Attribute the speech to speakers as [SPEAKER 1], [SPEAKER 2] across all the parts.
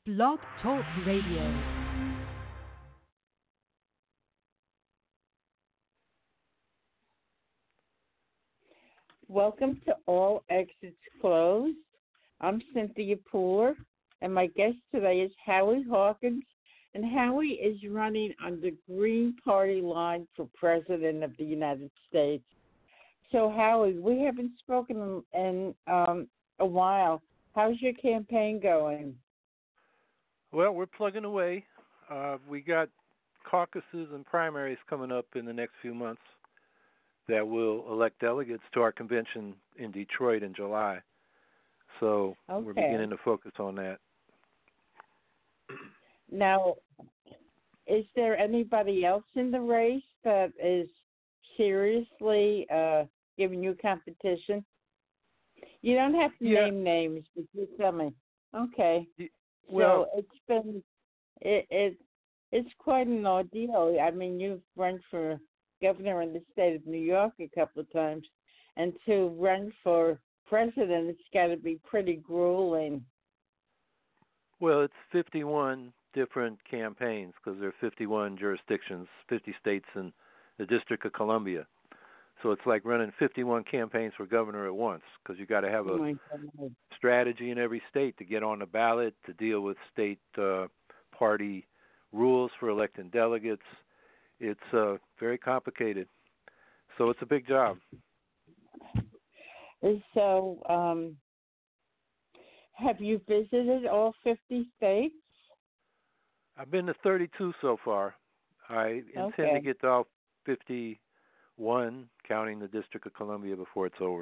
[SPEAKER 1] Blog Talk Radio.
[SPEAKER 2] Welcome to All Exits Closed. I'm Cynthia Pooler, and my guest today is Howie Hawkins. And Howie is running on the Green Party line for President of the United States. So, Howie, we haven't spoken in a while. How's your campaign going?
[SPEAKER 3] Well, we're plugging away. We got caucuses and primaries coming up in the next few months that will elect delegates to our convention in Detroit in July. So We're beginning to focus on that.
[SPEAKER 2] Now, is there anybody else in the race that is seriously giving you competition? You don't have to name names, but you tell me. Okay.
[SPEAKER 3] Well,
[SPEAKER 2] so it's quite an ordeal. I mean, you've run for governor in the state of New York a couple of times, and to run for president, it's got to be pretty grueling.
[SPEAKER 3] Well, it's 51 different campaigns because there are 51 jurisdictions, 50 states, and the District of Columbia. So it's like running 51 campaigns for governor at once because you got to have a strategy in every state to get on the ballot, to deal with state party rules for electing delegates. It's very complicated. So it's a big job.
[SPEAKER 2] So have you visited all 50 states?
[SPEAKER 3] I've been to 32 so far. I intend to get to all 51, counting the District of Columbia, before it's over.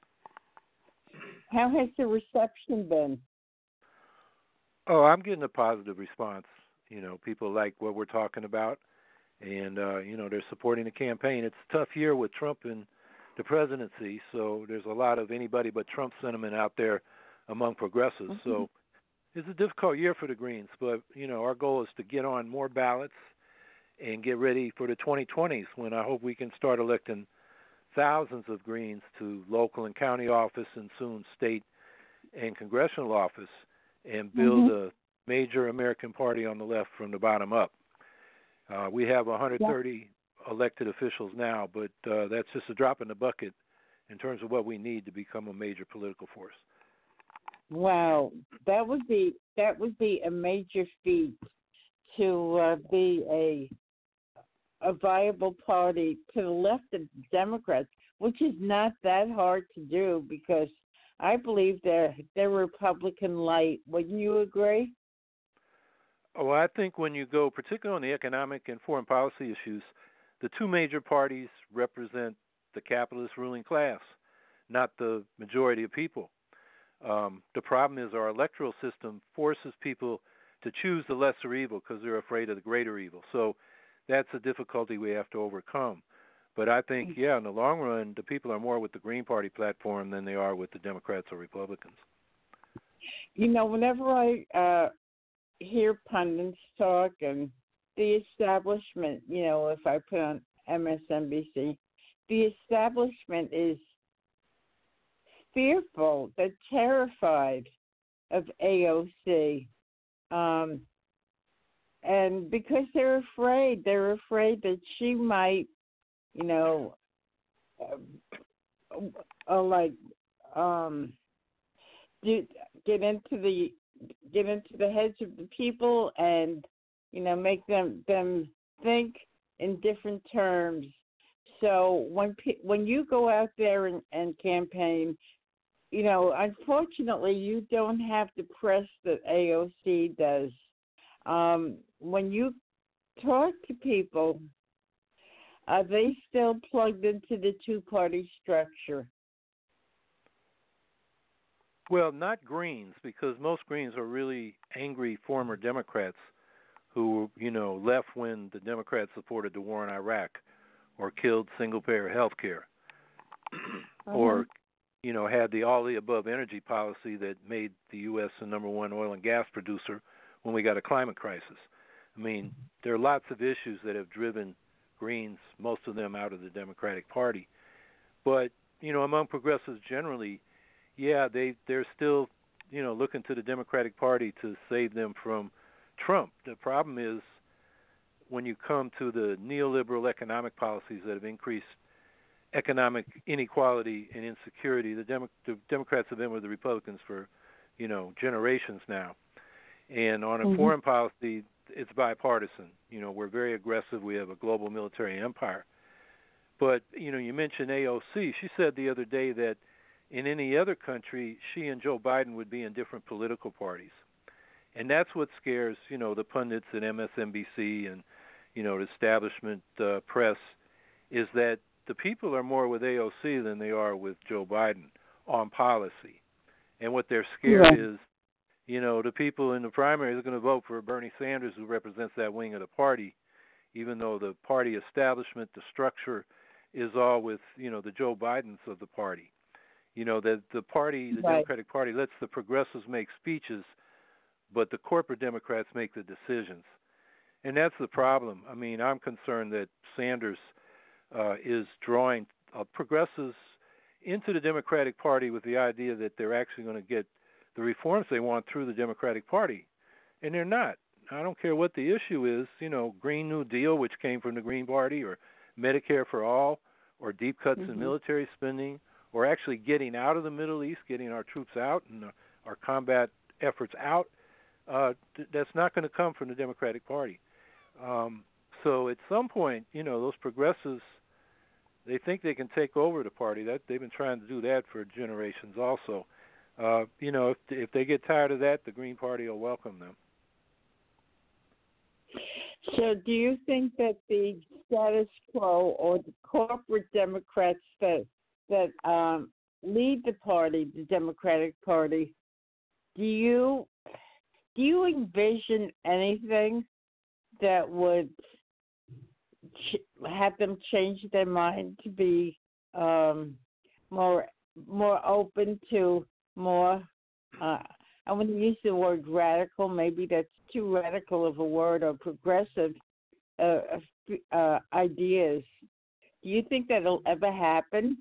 [SPEAKER 2] How has the reception been?
[SPEAKER 3] Oh, I'm getting a positive response. You know, people like what we're talking about, and, they're supporting the campaign. It's a tough year with Trump in the presidency, so there's a lot of anybody but Trump sentiment out there among progressives. Mm-hmm. So it's a difficult year for the Greens, but, our goal is to get on more ballots and get ready for the 2020s when I hope we can start electing thousands of Greens to local and county office and soon state and congressional office and build a major American party on the left from the bottom up. We have 130 elected officials now, but that's just a drop in the bucket in terms of what we need to become a major political force.
[SPEAKER 2] Wow, that would be a major feat to be a viable party to the left of the Democrats, which is not that hard to do because I believe they're Republican light. Wouldn't you agree?
[SPEAKER 3] Oh, I think when you go, particularly on the economic and foreign policy issues, the two major parties represent the capitalist ruling class, not the majority of people. The problem is our electoral system forces people to choose the lesser evil because they're afraid of the greater evil. So that's a difficulty we have to overcome. But I think, in the long run, the people are more with the Green Party platform than they are with the Democrats or Republicans.
[SPEAKER 2] Whenever I hear pundits talk and the establishment, if I put on MSNBC, the establishment is fearful, they're terrified of AOC. And because they're afraid that she might, get into the heads of the people and, make them think in different terms. So when you go out there and campaign, unfortunately, you don't have the press that AOC does. When you talk to people, they still plugged into the two-party structure.
[SPEAKER 3] Well, not Greens, because most Greens are really angry former Democrats who, left when the Democrats supported the war in Iraq or killed single-payer health care or, had the all-the-above energy policy that made the U.S. the number one oil and gas producer when we got a climate crisis. I mean, there are lots of issues that have driven Greens, most of them out of the Democratic Party. But, among progressives generally, they're still looking to the Democratic Party to save them from Trump. The problem is when you come to the neoliberal economic policies that have increased economic inequality and insecurity. The Democrats have been with the Republicans for, generations now. And on a foreign policy, it's bipartisan. We're very aggressive. We have a global military empire. But, you mentioned AOC. She said the other day that in any other country, she and Joe Biden would be in different political parties. And that's what scares, the pundits at MSNBC and, the establishment press, is that the people are more with AOC than they are with Joe Biden on policy. And what they're scared is, the people in the primary are going to vote for Bernie Sanders, who represents that wing of the party, even though the party establishment, the structure, is all with, the Joe Bidens of the party. That the party, the Democratic Party, lets the progressives make speeches, but the corporate Democrats make the decisions. And that's the problem. I mean, I'm concerned that Sanders is drawing progressives into the Democratic Party with the idea that they're actually going to get the reforms they want through the Democratic Party. And they're not. I don't care what the issue is, Green New Deal, which came from the Green Party, or Medicare for all, or deep cuts in military spending, or actually getting out of the Middle East, getting our troops out and our combat efforts out. That's not going to come from the Democratic Party. So at some point, those progressives, they think they can take over the party. That they've been trying to do that for generations also. If they get tired of that, the Green Party will welcome them.
[SPEAKER 2] So do you think that the status quo or the corporate Democrats that lead the party, the Democratic Party, do you envision anything that would have them change their mind to be more open to more? I want to use the word radical. Maybe that's too radical of a word, or progressive ideas. Do you think that'll ever happen?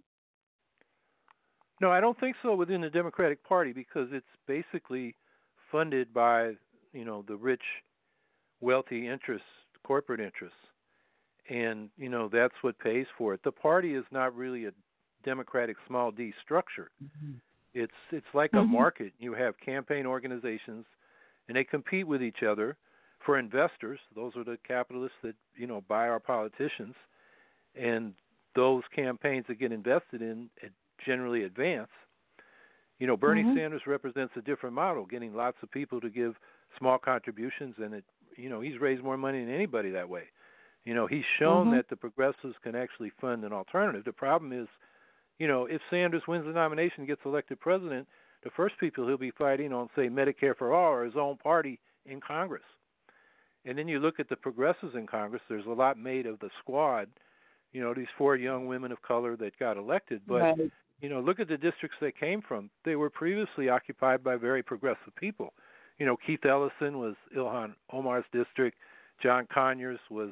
[SPEAKER 3] No, I don't think so within the Democratic Party, because it's basically funded by, the rich, wealthy interests, corporate interests. And, that's what pays for it. The party is not really a democratic small d structure. It's like a market. You have campaign organizations, and they compete with each other for investors. Those are the capitalists that, buy our politicians. And those campaigns that get invested in generally advance. Bernie Sanders represents a different model, getting lots of people to give small contributions, and he's raised more money than anybody that way. He's shown that the progressives can actually fund an alternative. The problem is, if Sanders wins the nomination and gets elected president, the first people he'll be fighting on, say, Medicare for all, are his own party in Congress. And then you look at the progressives in Congress, there's a lot made of the squad, these 4 young women of color that got elected. But, look at the districts they came from. They were previously occupied by very progressive people. Keith Ellison was Ilhan Omar's district. John Conyers was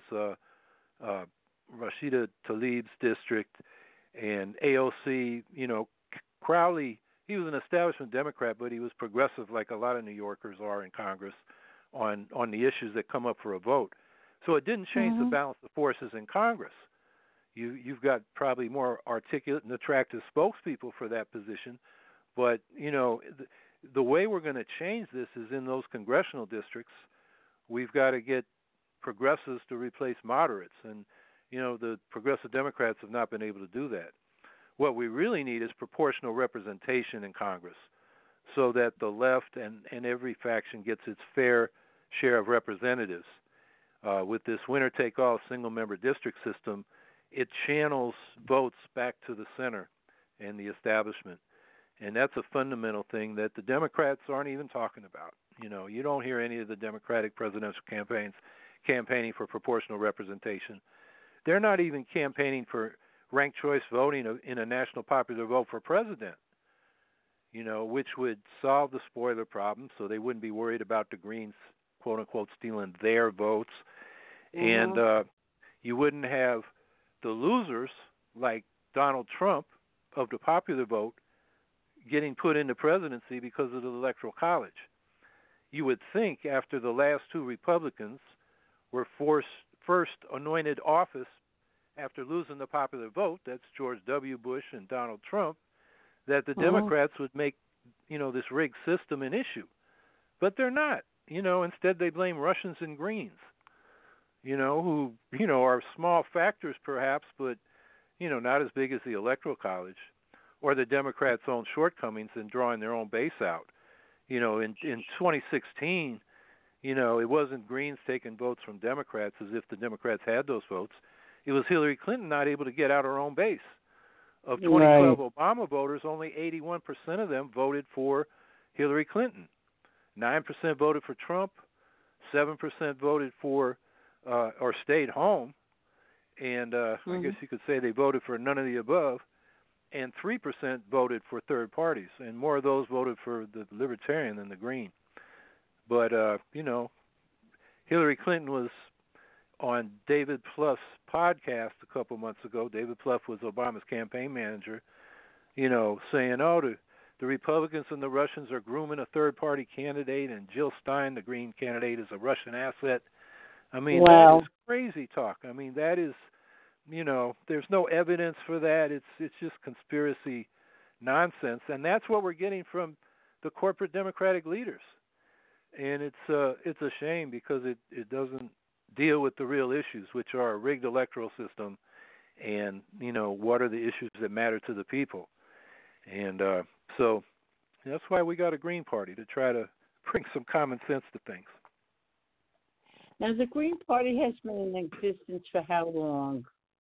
[SPEAKER 3] Rashida Tlaib's district. And AOC, Crowley, he was an establishment Democrat, but he was progressive like a lot of New Yorkers are in Congress on the issues that come up for a vote. So it didn't change the balance of forces in Congress. You've got probably more articulate and attractive spokespeople for that position, but, the way we're going to change this is in those congressional districts. We've got to get progressives to replace moderates, and the progressive Democrats have not been able to do that. What we really need is proportional representation in Congress, so that the left and every faction gets its fair share of representatives. With this winner-take-all single-member district system, it channels votes back to the center and the establishment. And that's a fundamental thing that the Democrats aren't even talking about. You don't hear any of the Democratic presidential campaigns campaigning for proportional representation. They're not even campaigning for ranked choice voting in a national popular vote for president, which would solve the spoiler problem, so they wouldn't be worried about the Greens, quote-unquote, stealing their votes. And you wouldn't have the losers like Donald Trump of the popular vote getting put into presidency because of the Electoral College. You would think after the last two Republicans were first anointed office after losing the popular vote, that's George W. Bush and Donald Trump, that the Democrats would make, this rigged system an issue. But they're not. Instead they blame Russians and Greens, who, are small factors perhaps, but, not as big as the Electoral College or the Democrats' own shortcomings in drawing their own base out. In 2016, it wasn't Greens taking votes from Democrats as if the Democrats had those votes. It was Hillary Clinton not able to get out her own base. Of 2012 Obama voters, only 81% of them voted for Hillary Clinton. 9% voted for Trump, 7% voted for or stayed home, and I guess you could say they voted for none of the above, and 3% voted for third parties, and more of those voted for the Libertarian than the Green. But, Hillary Clinton was on David Plouffe's podcast a couple months ago. David Plouffe was Obama's campaign manager, saying, the Republicans and the Russians are grooming a third-party candidate, and Jill Stein, the Green candidate, is a Russian asset. I mean, that is crazy talk. I mean, that is, there's no evidence for that. It's just conspiracy nonsense, and that's what we're getting from the corporate Democratic leaders. And it's a shame because it doesn't deal with the real issues, which are a rigged electoral system and, what are the issues that matter to the people. And so that's why we got a Green Party, to try to bring some common sense to things.
[SPEAKER 2] Now, the Green Party has been in existence for how long?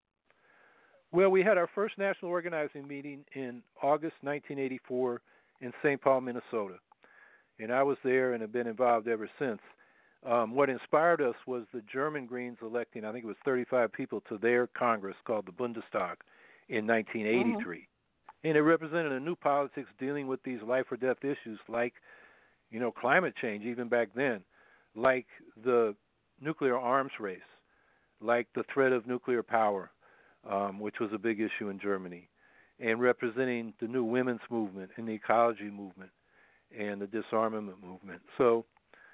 [SPEAKER 3] Well, we had our first national organizing meeting in August 1984 in St. Paul, Minnesota. And I was there and have been involved ever since. What inspired us was the German Greens electing, I think it was 35 people to their Congress called the Bundestag in 1983. And it represented a new politics dealing with these life or death issues like, climate change even back then, like the nuclear arms race, like the threat of nuclear power, which was a big issue in Germany, and representing the new women's movement and the ecology movement and the disarmament movement. So,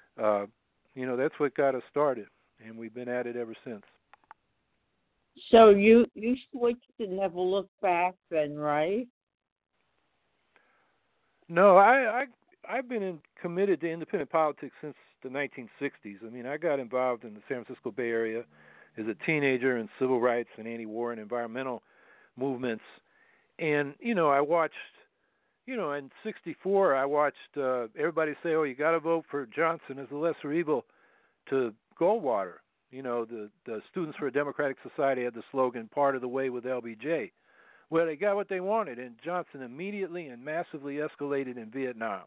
[SPEAKER 3] that's what got us started, and we've been at it ever since.
[SPEAKER 2] So you switched and never looked back then, right?
[SPEAKER 3] No, I've been committed to independent politics since the 1960s. I mean, I got involved in the San Francisco Bay Area as a teenager in civil rights and anti-war and environmental movements. And, I watched, in 64, I watched everybody say, you got to vote for Johnson as the lesser evil to Goldwater. The Students for a Democratic Society had the slogan, part of the way with LBJ. Well, they got what they wanted, and Johnson immediately and massively escalated in Vietnam.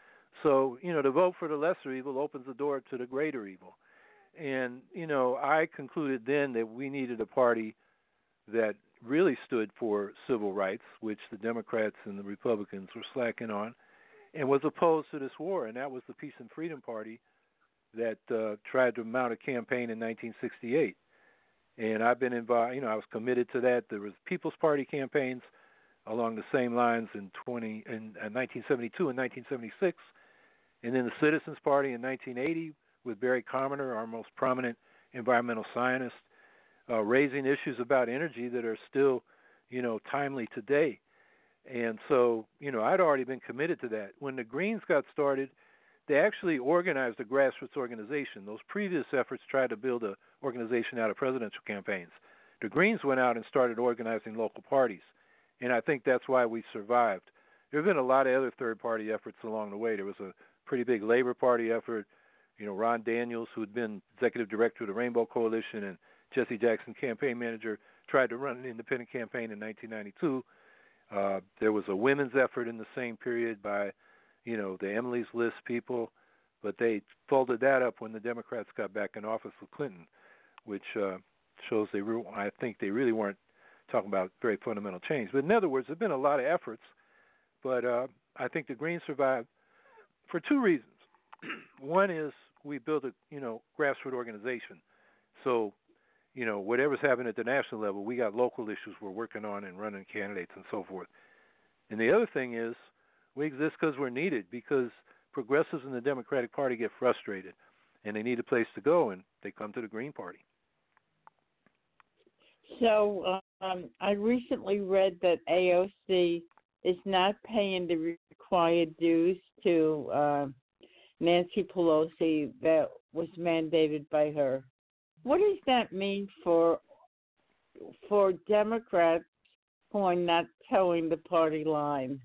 [SPEAKER 3] So, to vote for the lesser evil opens the door to the greater evil. And, I concluded then that we needed a party that really stood for civil rights, which the Democrats and the Republicans were slacking on, and was opposed to this war. And that was the Peace and Freedom Party that tried to mount a campaign in 1968. And I've been involved, I was committed to that. There was People's Party campaigns along the same lines in 1972 and 1976. And then the Citizens Party in 1980 with Barry Commoner, our most prominent environmental scientist, raising issues about energy that are still, timely today. And so, I'd already been committed to that. When the Greens got started, they actually organized a grassroots organization. Those previous efforts tried to build an organization out of presidential campaigns. The Greens went out and started organizing local parties, and I think that's why we survived. There have been a lot of other third-party efforts along the way. There was a pretty big Labor Party effort. Ron Daniels, who had been executive director of the Rainbow Coalition and Jesse Jackson campaign manager, tried to run an independent campaign in 1992. There was a women's effort in the same period by the Emily's List people, but they folded that up when the Democrats got back in office with Clinton, which shows I think they really weren't talking about very fundamental change. But in other words, there have been a lot of efforts, but I think the Greens survived for two reasons. One is we built a grassroots organization, so whatever's happening at the national level, we got local issues we're working on and running candidates and so forth. And the other thing is, We exist because we're needed, because progressives in the Democratic Party get frustrated and they need a place to go, and they come to the Green Party.
[SPEAKER 2] So I recently read that AOC is not paying the required dues to Nancy Pelosi that was mandated by her. What does that mean for Democrats who are not towing the party line?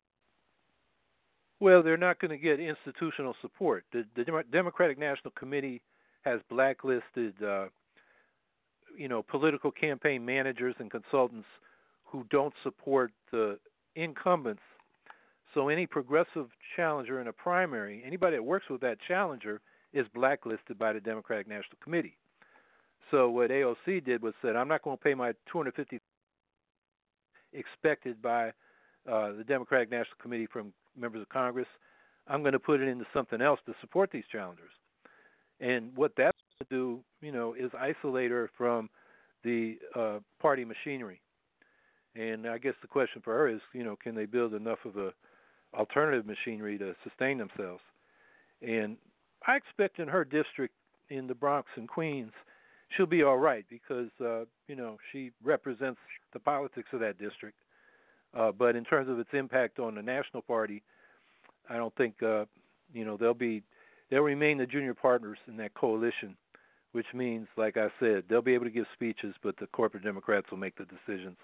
[SPEAKER 3] Well, they're not going to get institutional support. The Democratic National Committee has blacklisted, political campaign managers and consultants who don't support the incumbents. So any progressive challenger in a primary, anybody that works with that challenger, is blacklisted by the Democratic National Committee. So what AOC did was said, I'm not going to pay my $250 expected by the Democratic National Committee from members of Congress. I'm going to put it into something else to support these challengers. And what that's going to do, is isolate her from the party machinery. And I guess the question for her is, can they build enough of a alternative machinery to sustain themselves? And I expect in her district in the Bronx and Queens, she'll be all right because, she represents the politics of that district. But in terms of its impact on the national party, I don't think, they'll remain the junior partners in that coalition, which means, like I said, they'll be able to give speeches, but the corporate Democrats will make the decisions.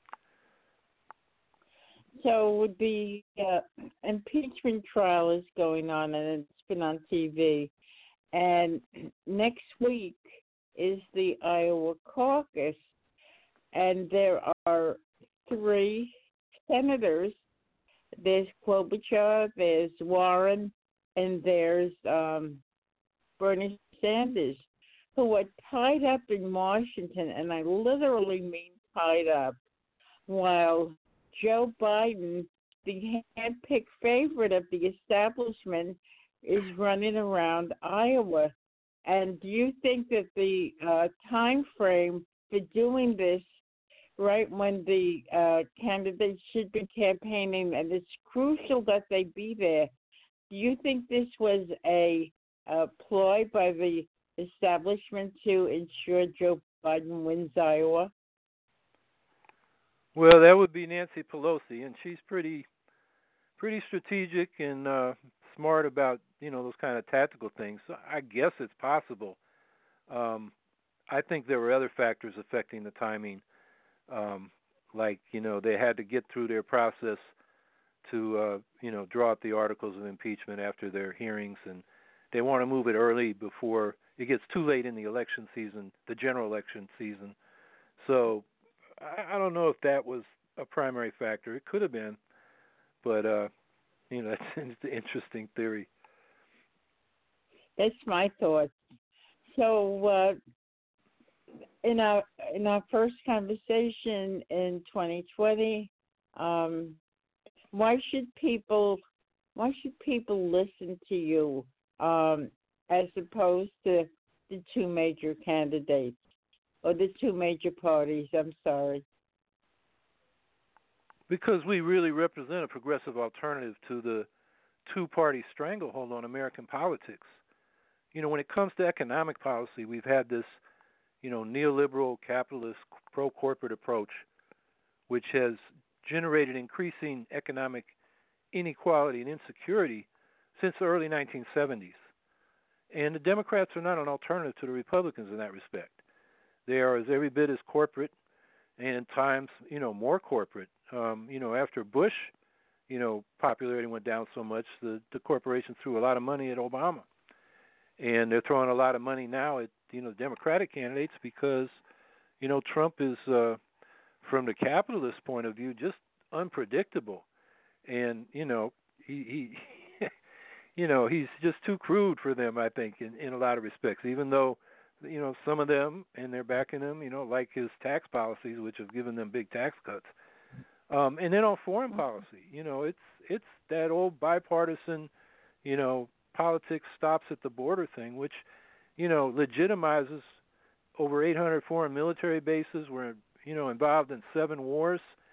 [SPEAKER 2] So the impeachment trial is going on, and it's been on TV. And next week is the Iowa caucus, and there are 3 senators. There's Klobuchar, there's Warren, and there's Bernie Sanders, who are tied up in Washington, and I literally mean tied up, while Joe Biden, the hand-picked favorite of the establishment, is running around Iowa. And do you think that the time frame for doing this, right when the candidates should be campaigning, and it's crucial that they be there, do you think this was a ploy by the establishment to ensure Joe Biden wins Iowa?
[SPEAKER 3] Well, that would be Nancy Pelosi, and she's pretty strategic and smart about those kind of tactical things. So I guess it's possible. I think there were other factors affecting the timing, like they had to get through their process to draw up the articles of impeachment after their hearings, and they want to move it early before it gets too late in the election season, the general election season. So I don't know if that was a primary factor. It could have been, but that's an interesting theory.
[SPEAKER 2] That's my thoughts. So in our first conversation in 2020, why should people listen to you as opposed to the 2 major candidates or the 2 major parties? I'm sorry.
[SPEAKER 3] Because we really represent a progressive alternative to the 2-party stranglehold on American politics. When it comes to economic policy, we've had this, neoliberal, capitalist, pro-corporate approach, which has generated increasing economic inequality and insecurity since the early 1970s. And the Democrats are not an alternative to the Republicans in that respect. They are as every bit as corporate, and at times, more corporate. After Bush, popularity went down so much, the corporation threw a lot of money at Obama. And they're throwing a lot of money now at, Democratic candidates because, Trump is, from the capitalist point of view, just unpredictable. And, he he's just too crude for them, I think, in a lot of respects, even though, some of them, and they're backing him, like his tax policies, which have given them big tax cuts. And then on foreign policy, it's that old bipartisan, politics stops at the border thing, which, legitimizes over 800 foreign military bases. We're, involved in 7 wars.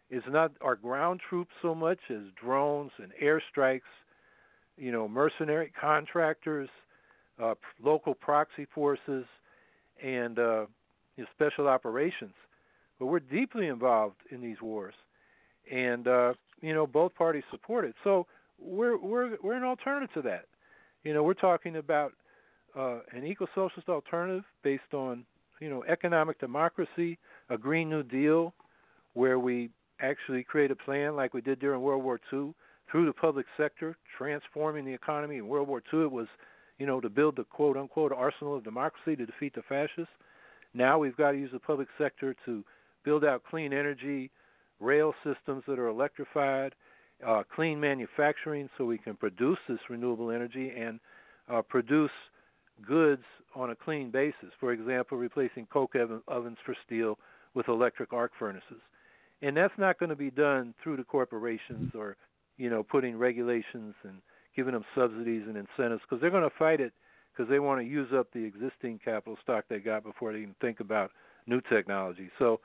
[SPEAKER 3] is not our ground troops so much as drones and airstrikes, mercenary contractors, local proxy forces, and special operations. But we're deeply involved in these wars, and both parties support it. So we're an alternative to that. We're talking about an eco-socialist alternative based on economic democracy, a Green New Deal, where we actually create a plan like we did during World War II through the public sector, transforming the economy. In World War II, it was to build the quote-unquote arsenal of democracy to defeat the fascists. Now we've got to use the public sector to build out clean energy, rail systems that are electrified, clean manufacturing so we can produce this renewable energy and produce goods on a clean basis. For example, replacing coke ovens for steel with electric arc furnaces. And that's not going to be done through the corporations or, putting regulations and giving them subsidies and incentives, because they're going to fight it because they want to use up the existing capital stock they got before they even think about new technology. So,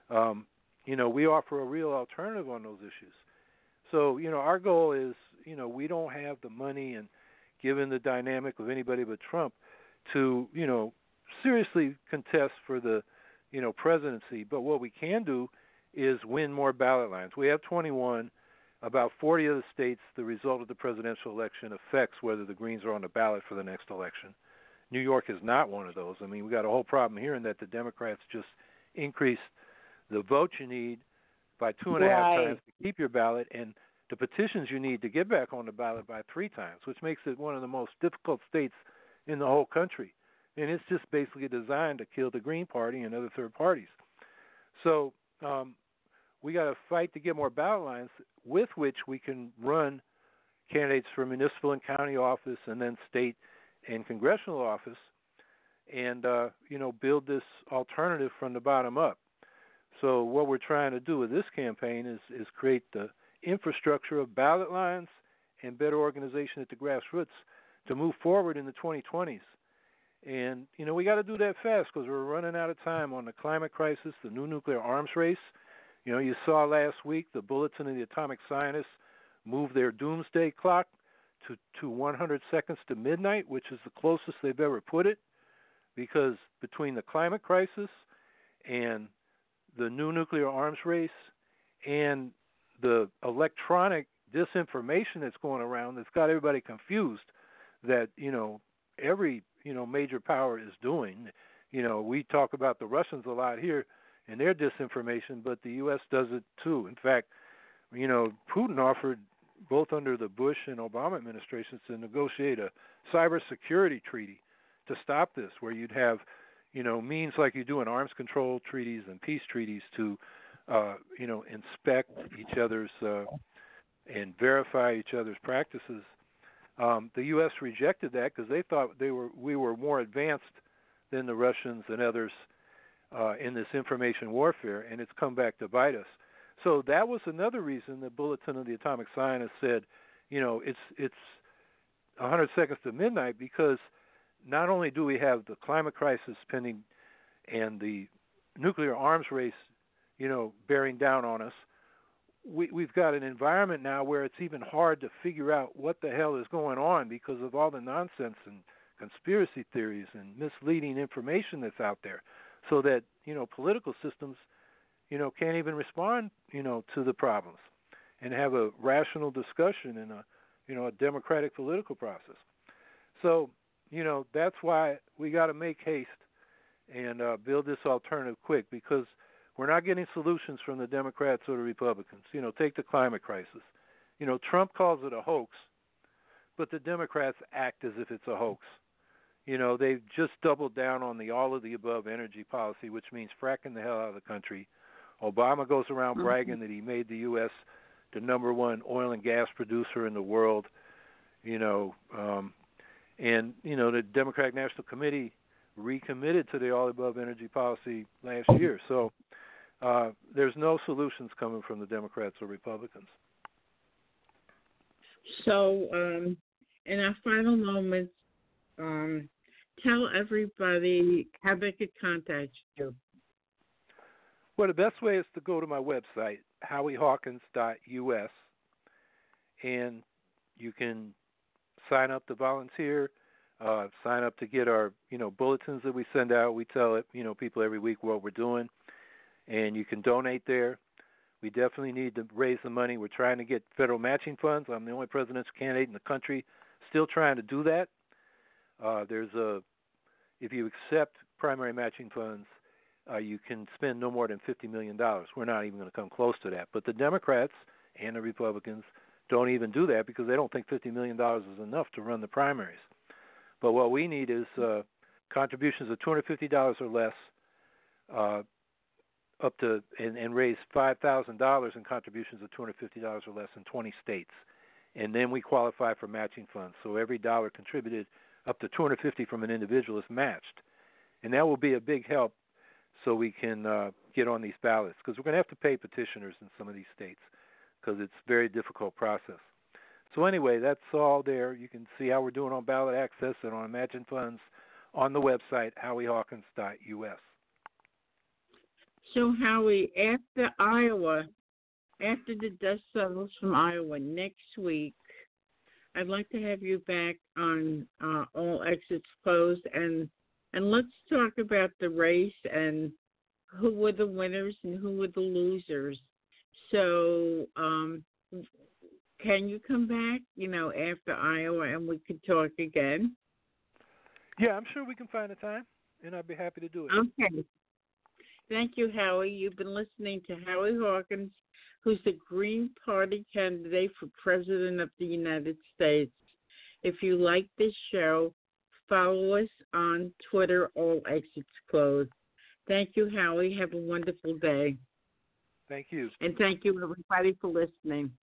[SPEAKER 3] we offer a real alternative on those issues. So, our goal is, we don't have the money, and given the dynamic of anybody but Trump, to, seriously contest for the, presidency. But what we can do is win more ballot lines. We have 21. About 40 of the states, the result of the presidential election affects whether the Greens are on the ballot for the next election. New York is not one of those. I mean, we got a whole problem here in that the Democrats just increased the vote you need by 2.5 times to keep your ballot, and the petitions you need to get back on the ballot by 3 times, which makes it one of the most difficult states in the whole country. And it's just basically designed to kill the Green Party and other third parties. So we got to fight to get more ballot lines with which we can run candidates for municipal and county office and then state and congressional office and, build this alternative from the bottom up. So what we're trying to do with this campaign is create the infrastructure of ballot lines and better organization at the grassroots to move forward in the 2020s. And, we got to do that fast because we're running out of time on the climate crisis, the new nuclear arms race. You saw last week the Bulletin of the Atomic Scientists move their doomsday clock to 100 seconds to midnight, which is the closest they've ever put it, because between the climate crisis and the new nuclear arms race and the electronic disinformation that's going around that's got everybody confused that, every, major power is doing. We talk about the Russians a lot here and their disinformation, but the U.S. does it too. In fact, Putin offered, both under the Bush and Obama administrations, to negotiate a cybersecurity treaty to stop this, where you'd have, means like you do in arms control treaties and peace treaties to, inspect each other's and verify each other's practices. The U.S. rejected that because they thought we were more advanced than the Russians and others in this information warfare, and it's come back to bite us. So that was another reason the Bulletin of the Atomic Scientists said, it's 100 seconds to midnight, because not only do we have the climate crisis pending and the nuclear arms race, bearing down on us, we've got an environment now where it's even hard to figure out what the hell is going on because of all the nonsense and conspiracy theories and misleading information that's out there. So that, political systems, can't even respond, to the problems and have a rational discussion in a democratic political process. So, that's why we got to make haste and build this alternative quick, because we're not getting solutions from the Democrats or the Republicans. Take the climate crisis. Trump calls it a hoax, but the Democrats act as if it's a hoax. They've just doubled down on the all-of-the-above energy policy, which means fracking the hell out of the country. Obama goes around bragging that he made the U.S. the number one oil and gas producer in the world, and, the Democratic National Committee recommitted to the all-above energy policy last year. So there's no solutions coming from the Democrats or Republicans.
[SPEAKER 2] So in our final moments, tell everybody how they could contact you.
[SPEAKER 3] Well, the best way is to go to my website, HowieHawkins.us, and you can sign up to volunteer, sign up to get our bulletins that we send out. We tell people every week what we're doing, and you can donate there. We definitely need to raise the money. We're trying to get federal matching funds. I'm the only presidential candidate in the country still trying to do that. If you accept primary matching funds, you can spend no more than $50 million. We're not even going to come close to that. But the Democrats and the Republicans don't even do that because they don't think $50 million is enough to run the primaries. But what we need is contributions of $250 or less, up to and raise $5,000 in contributions of $250 or less in 20 states, and then we qualify for matching funds. So every dollar contributed up to $250 from an individual is matched, and that will be a big help. So we can get on these ballots because we're going to have to pay petitioners in some of these states because it's a very difficult process. So anyway, that's all there. You can see how we're doing on ballot access and on matching funds on the website, HowieHawkins.us.
[SPEAKER 2] So, Howie, after the dust settles from Iowa next week, I'd like to have you back on All Exits Closed, and let's talk about the race and who were the winners and who were the losers. So, can you come back, after Iowa, and we could talk again?
[SPEAKER 3] Yeah, I'm sure we can find a time, and I'd be happy to do it.
[SPEAKER 2] Okay. Thank you, Howie. You've been listening to Howie Hawkins, who's the Green Party candidate for President of the United States. If you like this show, follow us on Twitter, All Exits Closed. Thank you, Howie. Have a wonderful day.
[SPEAKER 3] Thank you.
[SPEAKER 2] And thank you, everybody, for listening.